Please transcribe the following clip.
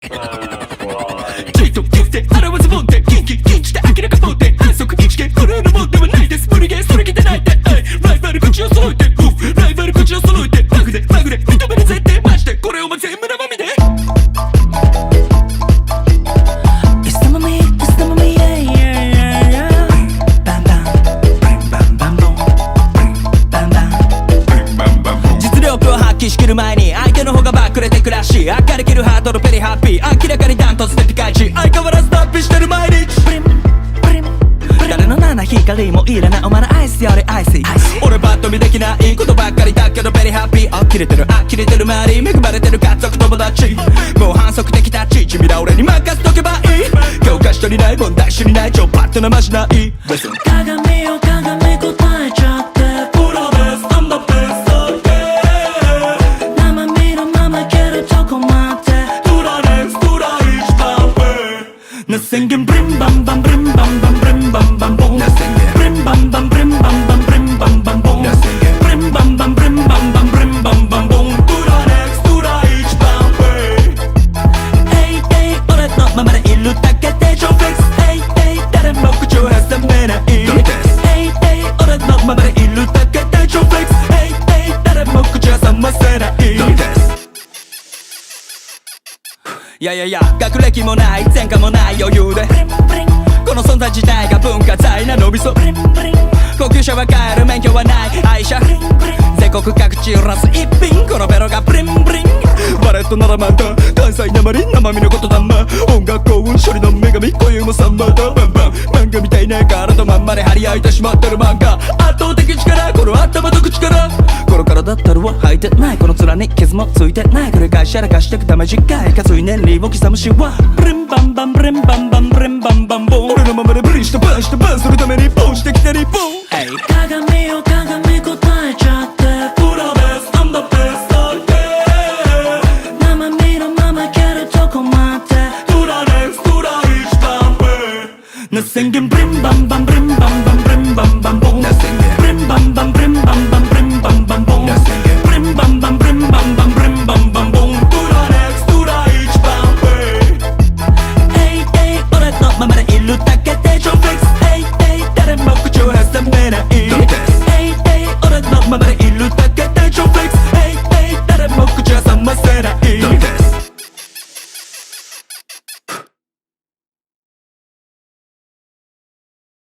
ちょいとギフて洗わずもんでキンキキンして明らかそうで反則一見これのもんではないです無理ゲーそれきてないってライバル口を揃えてライバル口を揃えてマグでマグで認めるぜってマジでこれお前全部生身で仕切る前に相手の方がバックれてくらし明るけるハートのペリハッピー明らかにダントツでピカイチ相変わらず脱皮してる毎日誰の七光もいらないお前のアイスよりアイス俺バッと見できないことばっかりだけどベリーハッピー呆れてる呆れてる周り恵まれてる家族友達もう反則的タッチ君ら俺に任せとけばいい教科書にない問題集にない超パッとなましない鏡よ鏡答えちゃってプロです I'm the best Nothing can brim bam bam brim bam bam brim bam bam boom. Brim bam bam brim bam bam brim bam bam boom. Brim bam bam brim bam bam brim bam bam boom. To the next, to the each bam bam. Hey hey, 俺のままでいるだけで超フレックス。Hey hey, 誰も口を挟めない。Hey hey, 俺のままでいるだけで超フレックス。Hey hey, 誰も口を挟ませない。いやいやいや学歴もない前科もない余裕でこの存在自体が文化財なのびそ高級車は買える免許はない愛車全国各地揺らす一品このベロがブリンブリンバレットならまた関西なまり生身のことだま音楽幸運処理の女神固有もサンバだバンバン漫画みたいな体まんまで張り合いてしまってる漫画圧倒的力この頭と口からこの体たるは履いてないこの面に傷もついてない繰り返しやらかしてくため短いかつい年齢を刻むしはブリンバンバンブリンバンバンブリンバンバンボン俺のままでブリンしてバンしてバンするためにボンしてきてリボン鏡よ